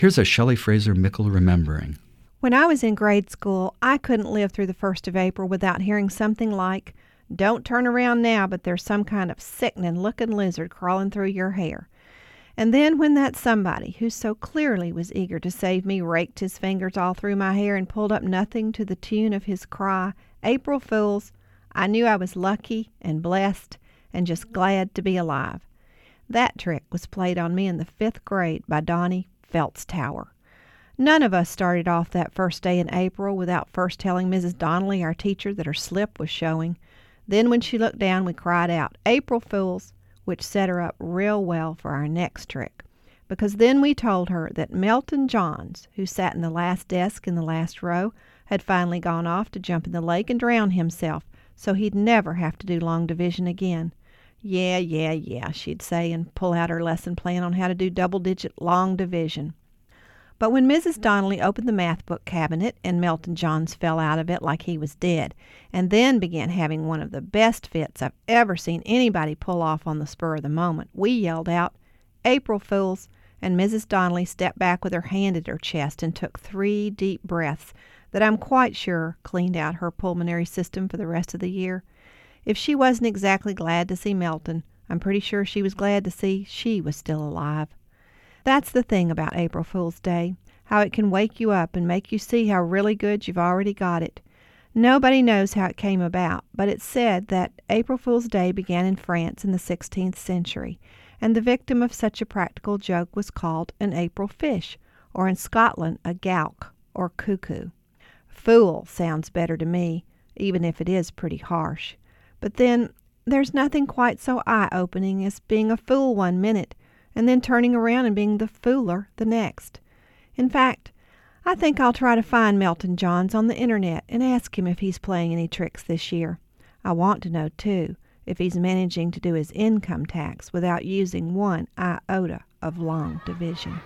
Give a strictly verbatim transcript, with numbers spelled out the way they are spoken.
Here's a Shelley Fraser Mickle remembering. When I was in grade school, I couldn't live through the first of April without hearing something like, "Don't turn around now, but there's some kind of sickening-looking lizard crawling through your hair." And then when that somebody, who so clearly was eager to save me, raked his fingers all through my hair and pulled up nothing to the tune of his cry, "April Fools," I knew I was lucky and blessed and just glad to be alive. That trick was played on me in the fifth grade by Donnie Feltstower. None of us started off that first day in April without first telling Missus Donnelly, our teacher, that her slip was showing. Then when she looked down, we cried out, "April Fools," which set her up real well for our next trick. Because then we told her that Melton Johns, who sat in the last desk in the last row, had finally gone off to jump in the lake and drown himself, so he'd never have to do long division again. "Yeah, yeah, yeah," she'd say, and pull out her lesson plan on how to do double-digit long division. But when Missus Donnelly opened the math book cabinet and Melton Johns fell out of it like he was dead, and then began having one of the best fits I've ever seen anybody pull off on the spur of the moment, we yelled out, "April Fools," and Missus Donnelly stepped back with her hand at her chest and took three deep breaths that I'm quite sure cleaned out her pulmonary system for the rest of the year. If she wasn't exactly glad to see Melton, I'm pretty sure she was glad to see she was still alive. That's the thing about April Fool's Day, how it can wake you up and make you see how really good you've already got it. Nobody knows how it came about, but it's said that April Fool's Day began in France in the sixteenth century, and the victim of such a practical joke was called an April fish, or in Scotland a gowk, or cuckoo. Fool sounds better to me, even if it is pretty harsh. But then, there's nothing quite so eye-opening as being a fool one minute, and then turning around and being the fooler the next. In fact, I think I'll try to find Melton Johns on the internet and ask him if he's playing any tricks this year. I want to know, too, if he's managing to do his income tax without using one iota of long division.